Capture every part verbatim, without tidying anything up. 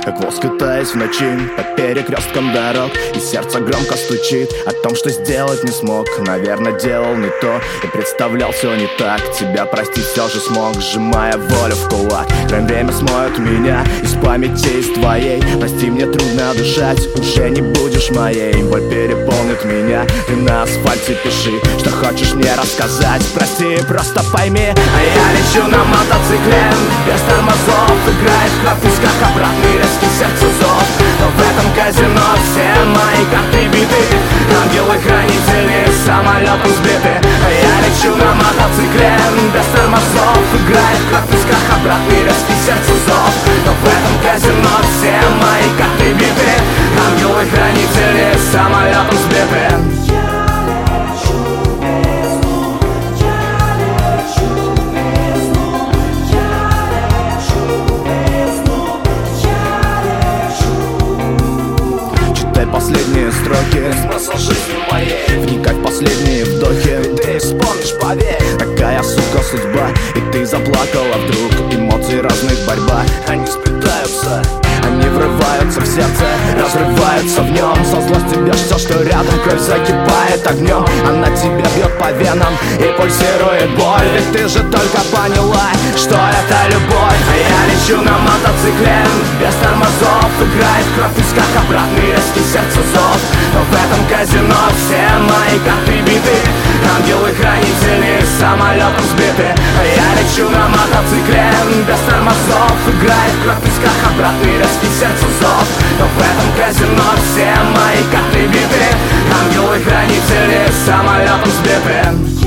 как воск таясь в ночи по перекресткам дорог. И сердце громко стучит о том, что сделать не смог. Наверное, делал не то и представлял все не так. Тебя простить все же смог, сжимая волю в кулак. Край время смоет меня из памяти, из твоей. Прости, мне трудно дышать, уже не будешь моей. Боль переполнит меня, ты на асфальте пиши, что хочешь мне рассказать. Прости, просто пойми, а я лечу на мотоцикле без тормозов. Играет кровь в висках, обратный резкий сердцу зов. Но в этом казино все мои карты биты. Ангелы-хранители самолетом сбиты. А я лечу на мотоцикле без тормозов. Играет кровь в висках, обратный резкий сердцу зов. Но в этом казино все мои карты биты. Ангелы-хранители самолетом сбиты. Последние строки, смысл жизни моей, вникай в последние вдохи, ты вспомнишь, поверь. Такая, сука, судьба, и ты заплакала вдруг. Эмоции разных борьба, они сплетаются, они врываются в сердце, разрываются в нем. Со злостью бьешь все, что рядом, кровь закипает огнем. Она тебя бьет по венам и пульсирует боль. Ведь ты же только поняла, что это любовь. А я лечу на мотоцикле без тормозов. Играет кровь в висках, обратный резкий сердце зов. Но в этом казино все мои карты биты. Ангелы-хранители самолетом сбиты. А я лечу на мотоцикле без тормозов. Играет кровь в висках, обратный резкий сердце зов. Но в этом казино все мои карты биты. Ангелы-хранители самолетом сбиты.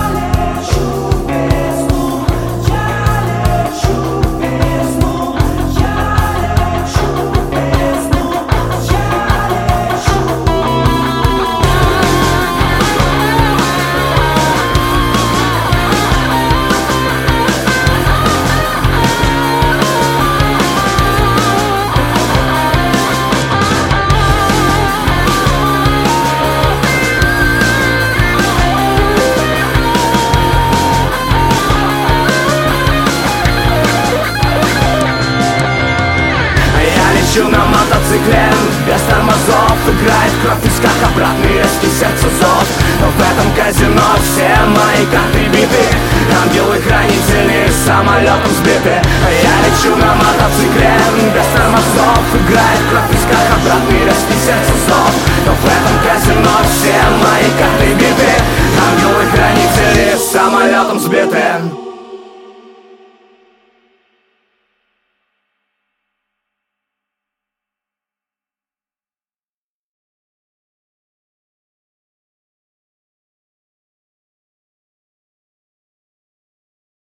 Лечу на мотоцикле без тормозов. Играет кровь в висках, обратный резкий сердце зов. Но в этом казино все мои карты биты. Ангелы-хранители самолетом сбиты. А я лечу на мотоцикле без тормозов. Играет кровь в висках, обратный резкий сердце зов. Но в этом казино все мои карты биты. Ангелы-хранители самолетом сбиты.